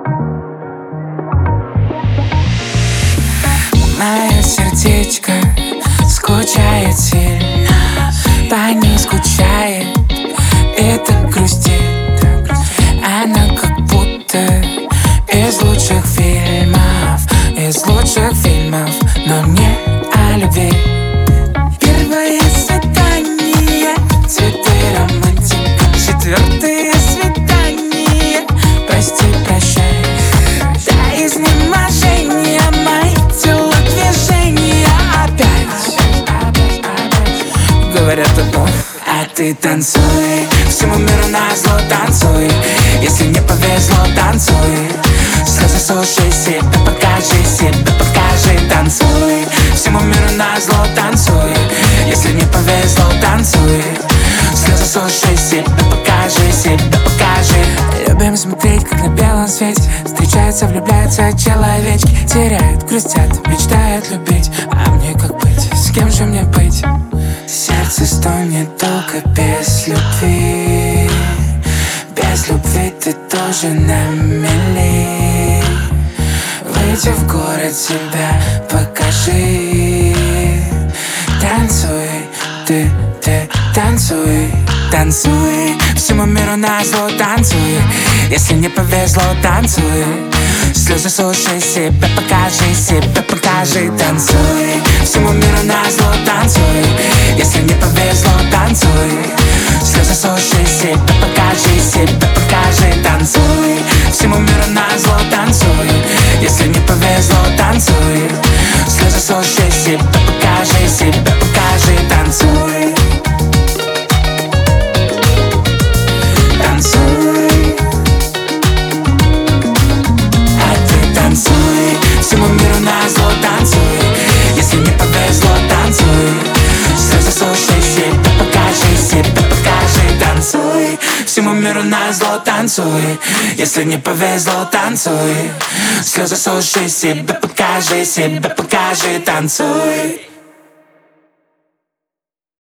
Мое сердечко скучает сильно, по ней скучает и так грустит. Она как будто из лучших фильмов, но не о любви. Первое свидание, цветы романтика. Четвертое свидание, прости, прощай. До изнеможения мои телодвижения опять говорят одно, а ты танцуй, всему миру назло танцуй. Если не повезло, танцуй, слезы суши себе, покажи, танцуй. Всему миру назло танцуй. Если не повезло, танцуй, слезы суши себе, покажи. Любим смотреть, как на белом свете встречаются, влюбляются человечки, теряют, грустят, мечтают любить. А мне как быть? С кем же мне быть? Сердце стонет только без любви. Без любви ты тоже на мели. Выйди в город, себя покажи. Танцуй, ты танцуй. Танцуй, всему миру назло танцуй. Если не повезло, танцуй, слезы суши себе, покажи, танцуй. Всему миру назло танцуй. Если не повезло, танцуй, слезы суши себе, покажи, танцуй. Всему миру назло танцуй. Если не повезло, танцуй, слезы суши себе, покажи, танцуй. Всему миру назло танцуй. Если не повезло, танцуй, слезы суши себе, покажи, танцуй. Всему миру назло танцуй. Если не повезло, танцуй, слезы суши себе, покажи, танцуй.